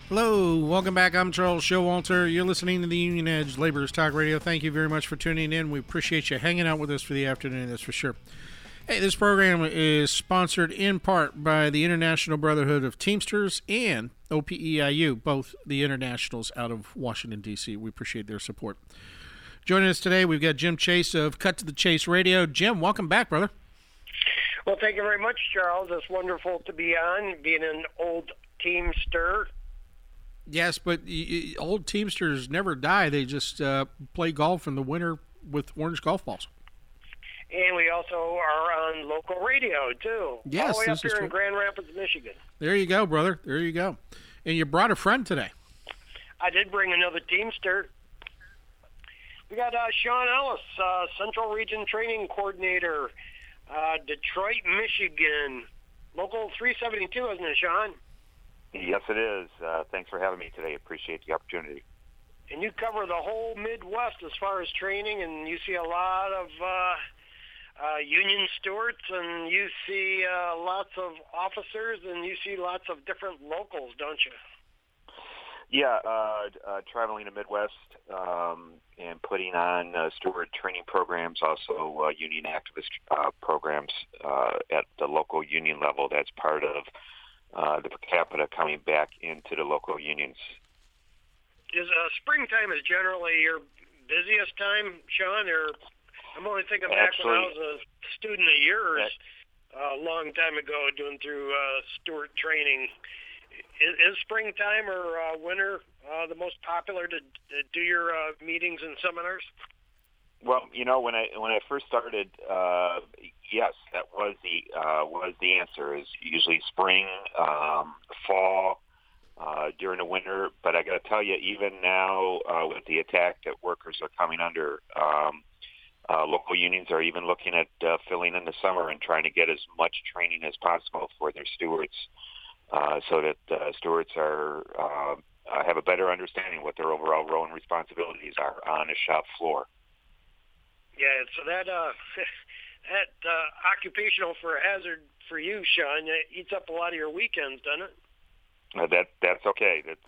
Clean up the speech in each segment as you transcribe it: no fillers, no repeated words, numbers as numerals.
Hello, welcome back. I'm Charles Showalter. You're listening to the Union Edge Laborers Talk Radio. Thank you very much for tuning in. We appreciate you hanging out with us for the afternoon, that's for sure. Hey, this program is sponsored in part by the International Brotherhood of Teamsters and OPEIU, both the internationals out of Washington, D.C. We appreciate their support. Joining us today, we've got Jim Chase of Cut to the Chase Radio. Jim, welcome back, brother. Well, thank you very much, Charles. It's wonderful to be on, being an old Teamster. Yes, but old Teamsters never die. They just play golf in the winter with orange golf balls. And we also are on local radio, too. Yes, all the way up this is here true. in Grand Rapids, Michigan. There you go, brother. There you go. And you brought a friend today. I did bring another Teamster. We got Sean Ellis, Central Region Training Coordinator, Detroit, Michigan. Local 372, isn't it, Sean? Yes, it is. Thanks for having me today. Appreciate the opportunity. And you cover the whole Midwest as far as training, and you see a lot of union stewards, and you see lots of officers, and you see lots of different locals, don't you? Yeah, traveling the Midwest and putting on steward training programs, also union activist programs at the local union level. That's part of the per capita coming back into the local unions. Springtime is generally your busiest time, Sean? Or I'm only thinking back when I was a student of yours a long time ago doing through steward training. Is springtime or winter the most popular to do your meetings and seminars? Well, you know, when I first started, yes, that was the answer. Is usually spring, fall, during the winter. But I got to tell you, even now with the attack that workers are coming under, local unions are even looking at filling in the summer and trying to get as much training as possible for their stewards, so that stewards have a better understanding what their overall role and responsibilities are on a shop floor. Yeah, so that occupational hazard for you, Sean, eats up a lot of your weekends, doesn't it? That's okay. That's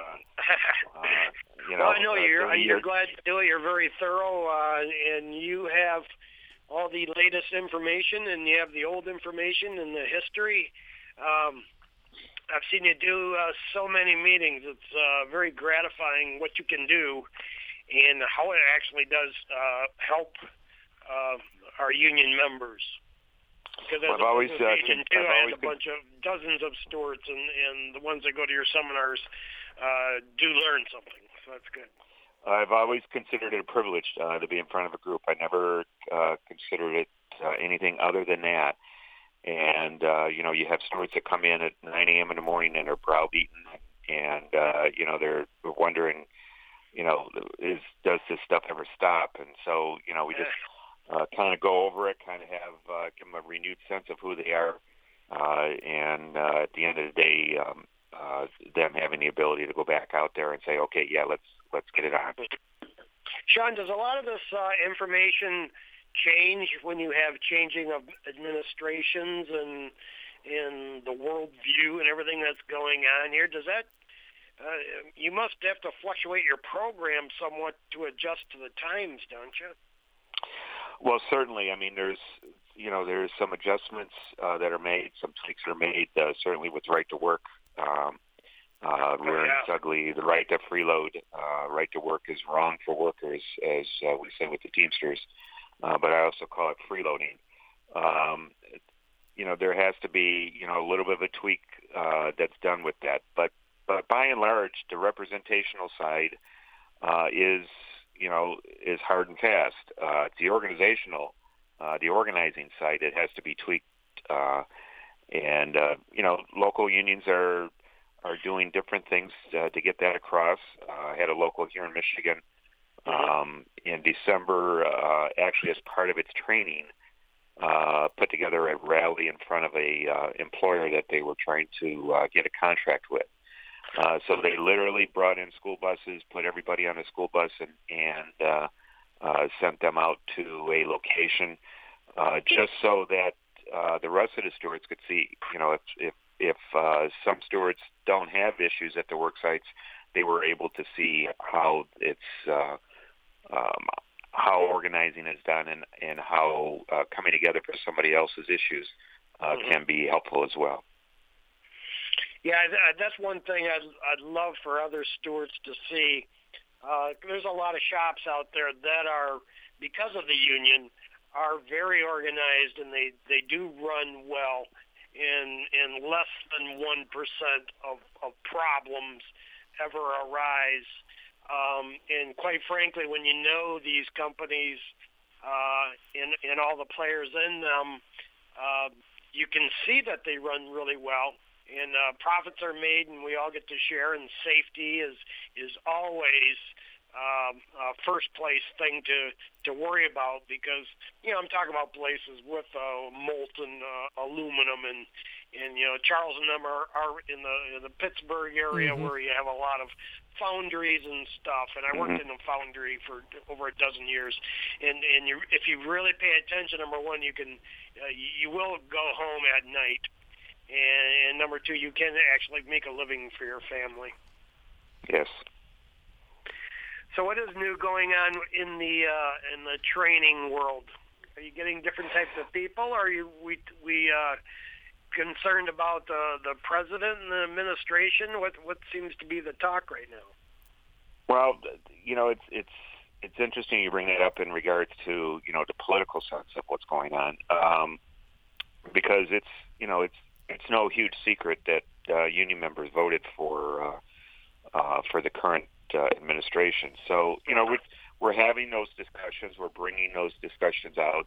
Well, I know you're glad to do it. You're very thorough, and you have all the latest information, and you have the old information and the history. I've seen you do so many meetings. It's very gratifying what you can do and how it actually does help our union members. Because as I had a bunch of dozens of stewards, and the ones that go to your seminars do learn something. So that's good. I've always considered it a privilege to be in front of a group. I never considered it anything other than that. And, you have stewards that come in at 9 a.m. in the morning and are browbeaten, and, they're wondering, does this stuff ever stop? And so, we just kind of go over it, kind of give them a renewed sense of who they are, and at the end of the day, them having the ability to go back out there and say, okay, yeah, let's get it on. Sean, does a lot of this information change when you have changing of administrations and in the world view and everything that's going on here? Does that you must have to fluctuate your program somewhat to adjust to the times, don't you? Well, certainly. I mean, there's some adjustments that are made, some tweaks are made, certainly with right to work. Rearing is ugly. The right to freeload, right to work is wrong for workers, as we say with the Teamsters. But I also call it freeloading. There has to be, a little bit of a tweak that's done with that. But by and large, the representational side is hard and fast. It's the organizational, the organizing side, it has to be tweaked. Local unions are doing different things to get that across. I had a local here in Michigan in December, actually as part of its training, put together a rally in front of a employer that they were trying to get a contract with. So they literally brought in school buses, put everybody on a school bus, and sent them out to a location just so that the rest of the stewards could see, if if some stewards don't have issues at the work sites, they were able to see how it's how organizing is done and how coming together for somebody else's issues can be helpful as well. Yeah, that's one thing I'd love for other stewards to see. There's a lot of shops out there that are, because of the union, are very organized, and they do run well, and less than 1% of problems ever arise. And quite frankly, when you know these companies and all the players in them, you can see that they run really well, and profits are made, and we all get to share. And safety is always first place thing to worry about, because I'm talking about places with molten aluminum, and Charles and them are in the Pittsburgh area, where you have a lot of foundries and stuff, and I worked in a foundry for over a dozen years, and if you really pay attention, number one, you will go home at night, and number two, you can actually make a living for your family. Yes. So what is new going on in the training world? Are you getting different types of people? Or are we concerned about the president and the administration? What seems to be the talk right now? Well, it's interesting you bring that up in regards to the political sense of what's going on, because it's no huge secret that union members voted for the current administration. So we're having those discussions. We're bringing those discussions out,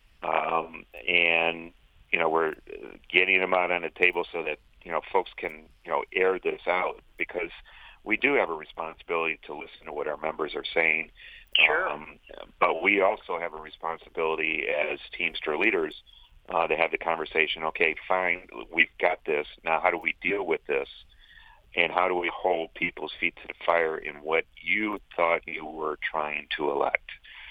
and we're getting them out on the table so that folks can air this out, because we do have a responsibility to listen to what our members are saying. Sure. But we also have a responsibility as Teamster leaders to have the conversation. Okay, fine, we've got this. Now, how do we deal with this? And how do we hold people's feet to the fire in what you thought you were trying to elect?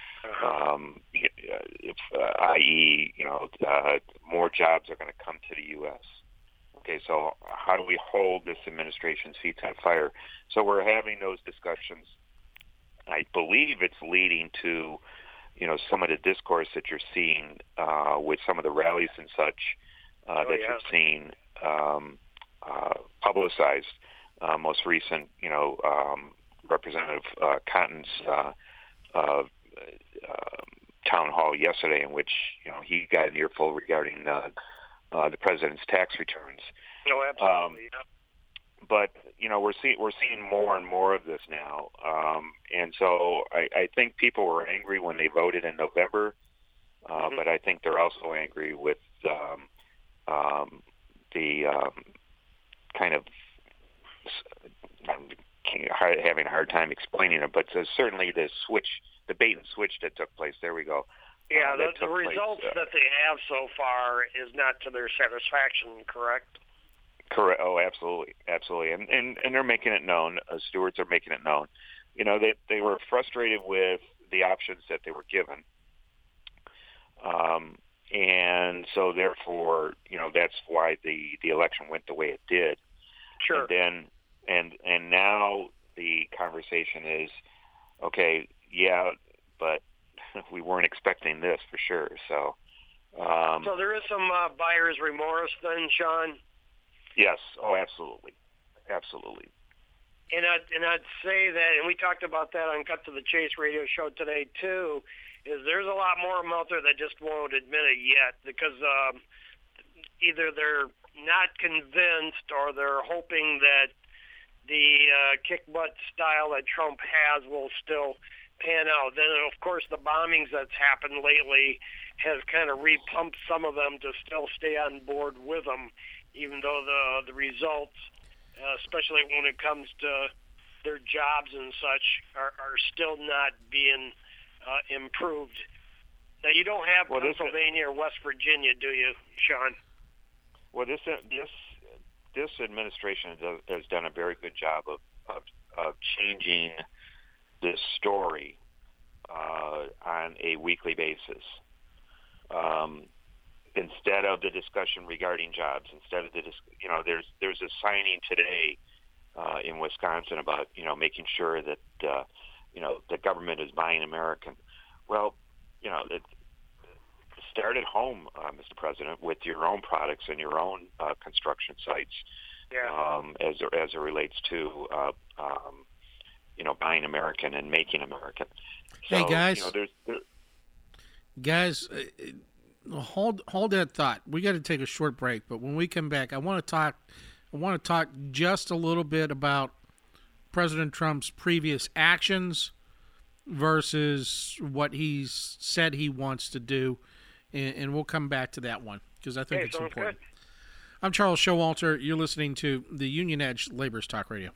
I.e., more jobs are going to come to the U.S. Okay, so how do we hold this administration's feet to the fire? So we're having those discussions. I believe it's leading to, some of the discourse that you're seeing with some of the rallies and such you're seeing publicized. Most recent, Representative Cotton's town hall yesterday, in which he got an earful regarding the president's tax returns. Oh, absolutely. But we're seeing more and more of this now, and so I think people were angry when they voted in November, but I think they're also angry with the kind of having a hard time explaining it, but certainly the bait and switch that took place. There we go. Yeah, the results that they have so far is not to their satisfaction, correct? Correct. Oh, absolutely, and they're making it known. Stewards are making it known. They were frustrated with the options that they were given, and so therefore, that's why the election went the way it did. Sure. And now the conversation is, okay, yeah, but we weren't expecting this for sure. So there is some buyer's remorse then, Sean? Yes. Oh, absolutely. And I'd say that, and we talked about that on Cut to the Chase radio show today too, is there's a lot more of them out there that just won't admit it yet, because either they're not convinced or they're hoping that the kick butt style that Trump has will still pan out. Then, of course, the bombings that's happened lately has kind of repumped some of them to still stay on board with him, even though the results, especially when it comes to their jobs and such, are still not being improved. Now, you don't have Pennsylvania or West Virginia, do you, Sean? Well, this administration has done a very good job of changing this story on a weekly basis. instead of the discussion regarding jobs, instead of there's a signing today in Wisconsin about making sure that the government is buying American. Well, start at home, Mr. President, with your own products and your own construction sites. Yeah. As it relates to buying American and making American. So, hey guys, guys, hold that thought. We got to take a short break, but when we come back, I want to talk just a little bit about President Trump's previous actions versus what he's said he wants to do, and we'll come back to that one because I think it's important. Good. I'm Charles Showalter. You're listening to the Union Edge Labor's Talk Radio.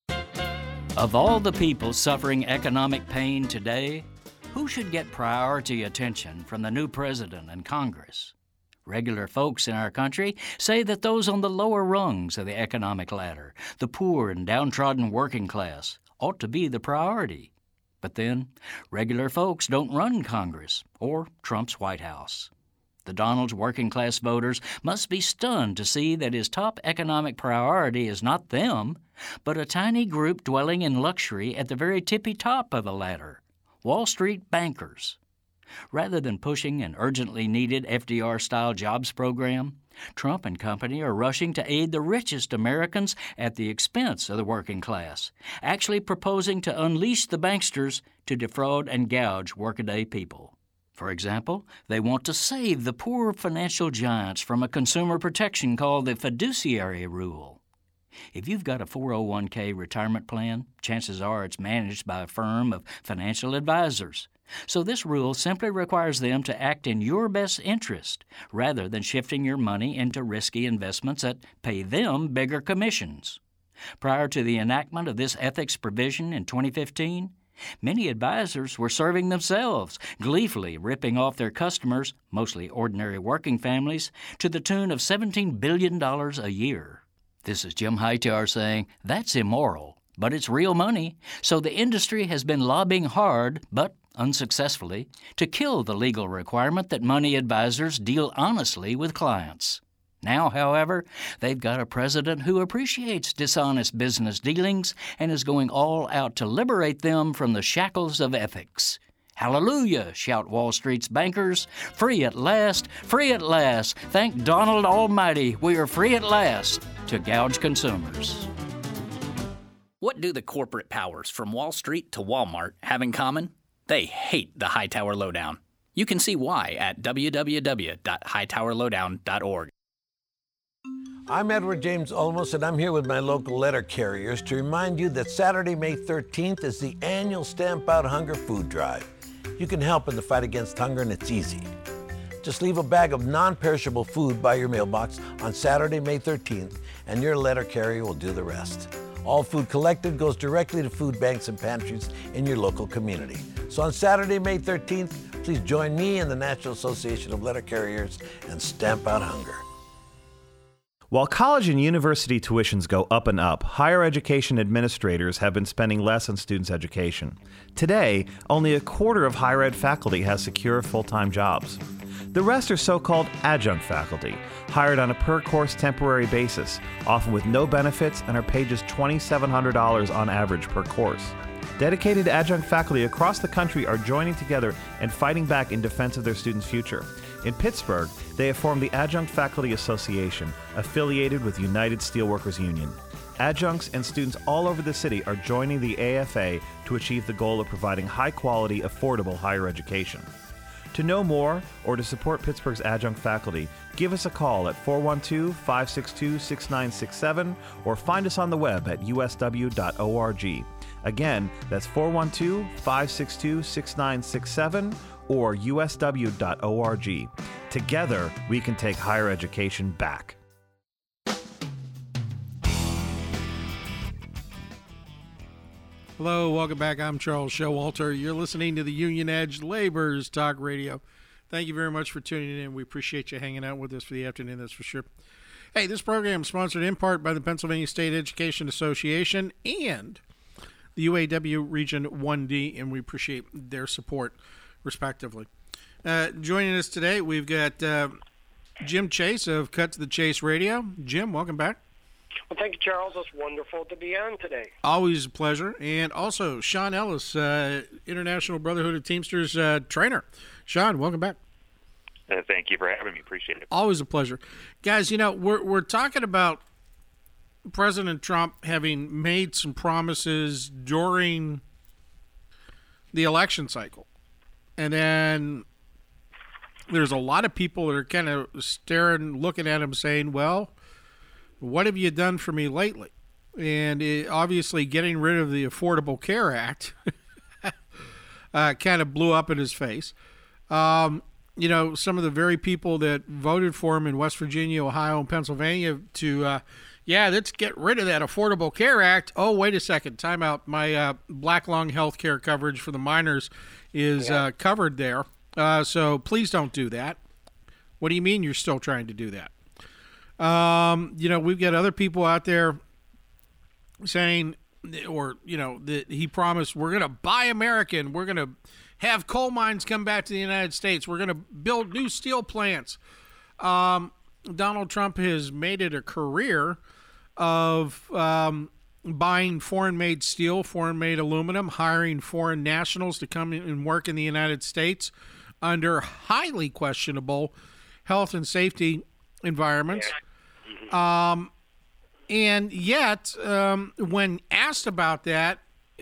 Of all the people suffering economic pain today, who should get priority attention from the new president and Congress? Regular folks in our country say that those on the lower rungs of the economic ladder, the poor and downtrodden working class, ought to be the priority. But then, regular folks don't run Congress or Trump's White House. The Donald's working-class voters must be stunned to see that his top economic priority is not them, but a tiny group dwelling in luxury at the very tippy top of the ladder, Wall Street bankers. Rather than pushing an urgently needed FDR-style jobs program, Trump and company are rushing to aid the richest Americans at the expense of the working class, actually proposing to unleash the banksters to defraud and gouge workaday people. For example, they want to save the poor financial giants from a consumer protection called the fiduciary rule. If you've got a 401k retirement plan, chances are it's managed by a firm of financial advisors. So this rule simply requires them to act in your best interest rather than shifting your money into risky investments that pay them bigger commissions. Prior to the enactment of this ethics provision in 2015, many advisors were serving themselves, gleefully ripping off their customers, mostly ordinary working families, to the tune of $17 billion a year. This is Jim Hightower saying, that's immoral, but it's real money, so the industry has been lobbying hard, but unsuccessfully, to kill the legal requirement that money advisors deal honestly with clients. Now, however, they've got a president who appreciates dishonest business dealings and is going all out to liberate them from the shackles of ethics. Hallelujah, shout Wall Street's bankers. Free at last, free at last. Thank Donald Almighty, we are free at last to gouge consumers. What do the corporate powers from Wall Street to Walmart have in common? They hate the Hightower Lowdown. You can see why at www.hightowerlowdown.org. I'm Edward James Olmos, and I'm here with my local letter carriers to remind you that Saturday, May 13th is the annual Stamp Out Hunger Food Drive. You can help in the fight against hunger, and it's easy. Just leave a bag of non-perishable food by your mailbox on Saturday, May 13th, and your letter carrier will do the rest. All food collected goes directly to food banks and pantries in your local community. So on Saturday, May 13th, please join me and the National Association of Letter Carriers and Stamp Out Hunger. While college and university tuitions go up and up, higher education administrators have been spending less on students' education. Today, only a quarter of higher ed faculty has secure full-time jobs. The rest are so-called adjunct faculty, hired on a per-course temporary basis, often with no benefits, and are paid just $2,700 on average per course. Dedicated adjunct faculty across the country are joining together and fighting back in defense of their students' future. In Pittsburgh, they have formed the Adjunct Faculty Association, affiliated with United Steelworkers Union. Adjuncts and students all over the city are joining the AFA to achieve the goal of providing high-quality, affordable higher education. To know more or to support Pittsburgh's adjunct faculty, give us a call at 412-562-6967 or find us on the web at usw.org. Again, that's 412-562-6967 or usw.org. Together, we can take higher education back. Hello, welcome back. I'm Charles Showalter. You're listening to the Union Edge Labor's Talk Radio. Thank you very much for tuning in. We appreciate you hanging out with us for the afternoon, that's for sure. Hey, this program is sponsored in part by the Pennsylvania State Education Association and the UAW Region 1D, and we appreciate their support, respectively. Joining us today, we've got Jim Chase of Cut to the Chase Radio. Jim, welcome back. Well, thank you, Charles. It's wonderful to be on today. Always a pleasure. And also, Sean Ellis, International Brotherhood of Teamsters trainer. Sean, welcome back. Thank you for having me. Appreciate it. Always a pleasure. Guys, we're talking about President Trump having made some promises during the election cycle. And then there's a lot of people that are kind of looking at him saying, well, what have you done for me lately? And obviously getting rid of the Affordable Care Act kind of blew up in his face. Some of the very people that voted for him in West Virginia, Ohio, and Pennsylvania to, let's get rid of that Affordable Care Act. Oh, wait a second. Time out. My black lung health care coverage for the minors is covered there. So please don't do that. What do you mean you're still trying to do that? We've got other people out there saying, that he promised we're going to buy American. We're going to have coal mines come back to the United States. We're going to build new steel plants. Donald Trump has made it a career of buying foreign-made steel, foreign-made aluminum, hiring foreign nationals to come in and work in the United States under highly questionable health and safety environments. And yet, when asked about that,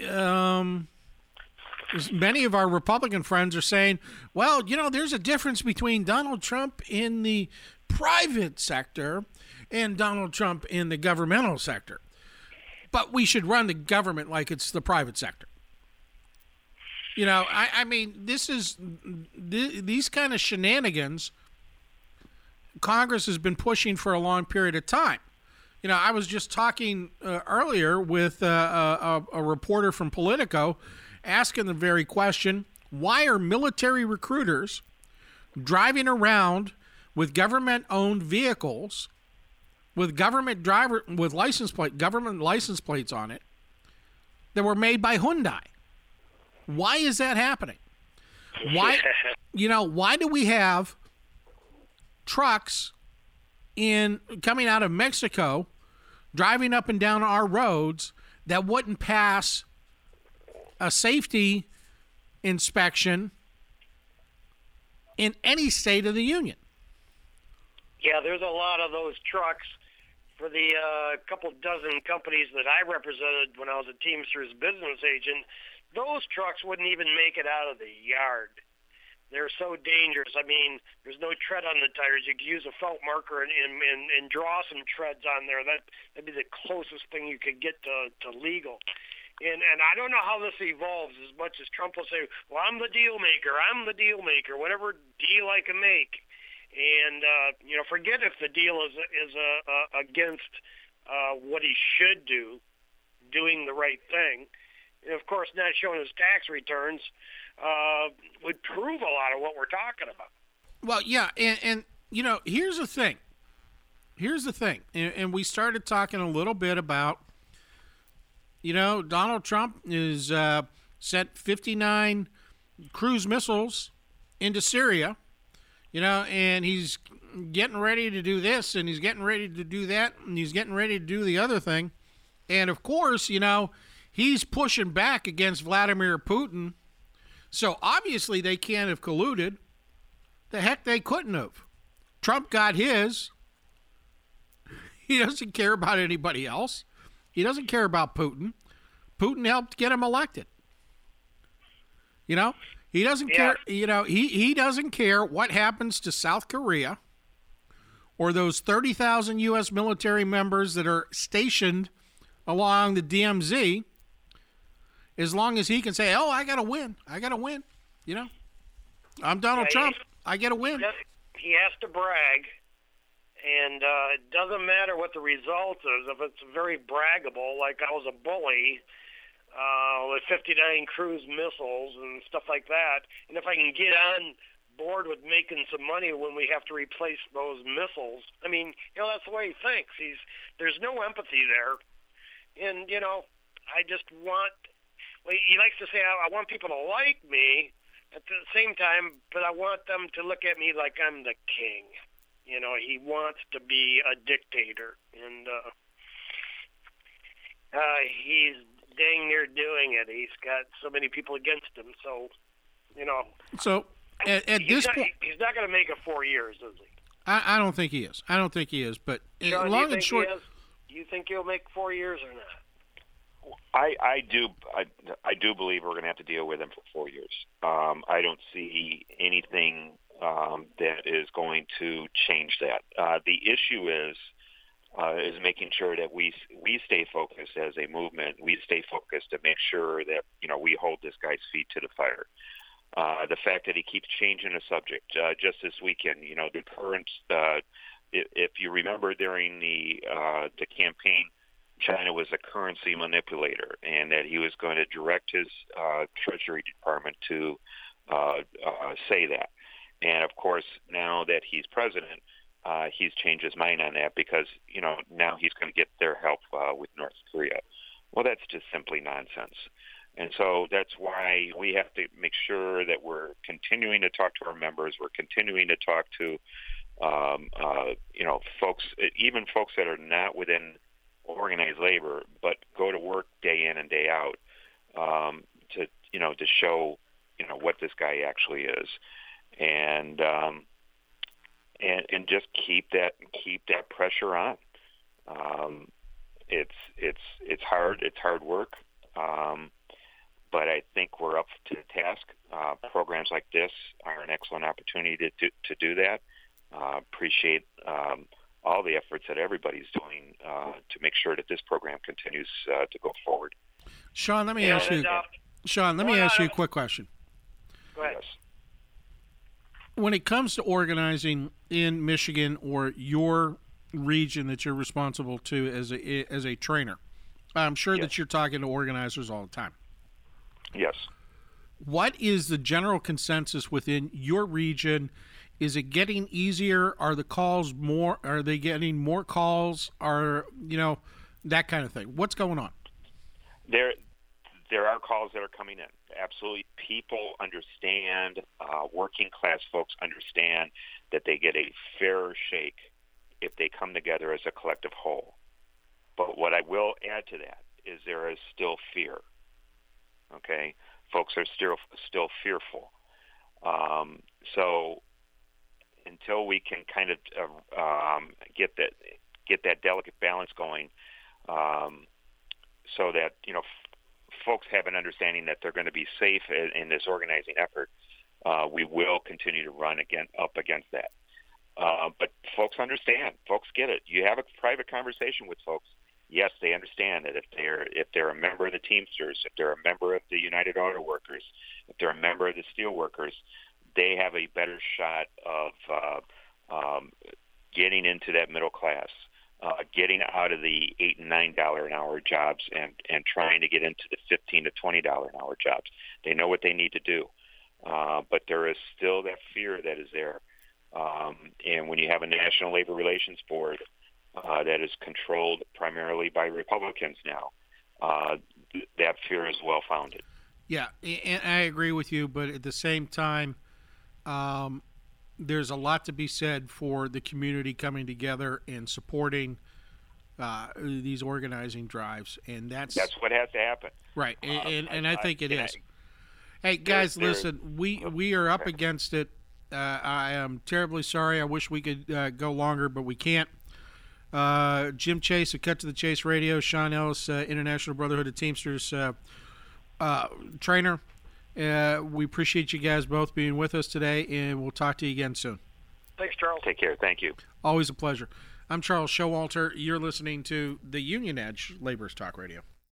many of our Republican friends are saying, well, there's a difference between Donald Trump in the private sector and Donald Trump in the governmental sector. But we should run the government like it's the private sector. These kind of shenanigans Congress has been pushing for a long period of time. I was just talking earlier with a reporter from Politico asking the very question, why are military recruiters driving around with government-owned vehicles with government license plates on it that were made by Hyundai? Why is that happening? Why do we have trucks coming out of Mexico driving up and down our roads that wouldn't pass a safety inspection in any state of the union? Yeah, there's a lot of those trucks for the couple dozen companies that I represented when I was a Teamsters business agent. Those trucks wouldn't even make it out of the yard. They're so dangerous. There's no tread on the tires. You could use a felt marker and draw some treads on there. That'd be the closest thing you could get to legal. And I don't know how this evolves as much as Trump will say, well, I'm the deal maker. Whatever deal I can make. And, forget if the deal is against what he should do, doing the right thing. And, of course, not showing his tax returns would prove a lot of what we're talking about. Well, yeah, and here's the thing. And we started talking a little bit about, Donald Trump is sent 59 cruise missiles into Syria, and he's getting ready to do this, and he's getting ready to do that, and he's getting ready to do the other thing. And, of course, he's pushing back against Vladimir Putin. So obviously they can't have colluded. The heck they couldn't have. Trump got his. He doesn't care about anybody else. He doesn't care about Putin. Putin helped get him elected. He doesn't care. He doesn't care what happens to South Korea or those 30,000 U.S. military members that are stationed along the DMZ. As long as he can say, oh, I got to win. I'm Donald Trump. I get a win. He has to brag, and it doesn't matter what the result is. If it's very braggable, like I was a bully with 59 cruise missiles and stuff like that, and if I can get on board with making some money when we have to replace those missiles, that's the way he thinks. There's no empathy there. And, I just want... He likes to say, I want people to like me at the same time, but I want them to look at me like I'm the king. You know, he wants to be a dictator, and he's dang near doing it. He's got so many people against him, so, you know. So, at this point... He's not going to make it 4 years, is he? I don't think he is. I don't think he is, but John, long and short... Do you think he'll make 4 years or not? I do believe we're going to have to deal with him for 4 years. I don't see anything that is going to change that. The issue is making sure that we stay focused as a movement. We stay focused to make sure that, you know, we hold this guy's feet to the fire. The fact that he keeps changing the subject, just this weekend, you know, the current. If you remember during the campaign, China was a currency manipulator, and that he was going to direct his Treasury Department to say that. And of course, now that he's president, he's changed his mind on that because, you know, now he's going to get their help with North Korea. Well, that's just simply nonsense. And so that's why we have to make sure that we're continuing to talk to our members. We're continuing to talk to, you know, folks, even folks that are not within organized labor, but go to work day in and day out, to, you know, to show, you know, what this guy actually is, and just keep that pressure on. It's hard work, but I think we're up to the task. Programs like this are an excellent opportunity to do that. Appreciate all the efforts that everybody's doing to make sure that this program continues to go forward. Sean, let me ask you a quick question. Go ahead. Yes. When it comes to organizing in Michigan or your region that you're responsible to as a trainer, I'm sure that you're talking to organizers all the time. Yes. What is the general consensus within your region? Is it getting easier? Are the calls more? Are they getting more calls? Are, you know, that kind of thing? What's going on? There are calls that are coming in. Absolutely. People understand, working class folks understand that they get a fairer shake if they come together as a collective whole. But what I will add to that is there is still fear. Okay? Folks are still fearful. So until we can kind of get that delicate balance going, so that, you know, folks have an understanding that they're going to be safe in this organizing effort, we will continue to run up against that. But folks understand. Folks get it. You have a private conversation with folks. Yes, they understand that if they're a member of the Teamsters, if they're a member of the United Auto Workers, if they're a member of the Steel Workers, they have a better shot of getting into that middle class, getting out of the $8 and $9 an hour jobs and trying to get into the $15 to $20 an hour jobs. They know what they need to do, but there is still that fear that is there. And when you have a National Labor Relations Board that is controlled primarily by Republicans now, that fear is well-founded. Yeah, and I agree with you, but at the same time, there's a lot to be said for the community coming together and supporting these organizing drives, and that's what has to happen. Right, and I think it is. Hey, guys, listen, we are up against it. I am terribly sorry. I wish we could go longer, but we can't. Jim Chase of Cut to the Chase Radio, Sean Ellis, International Brotherhood of Teamsters trainer. We appreciate you guys both being with us today, and we'll talk to you again soon. Thanks, Charles. Take care. Thank you. Always a pleasure. I'm Charles Showalter. You're listening to the Union Edge Laborers Talk Radio.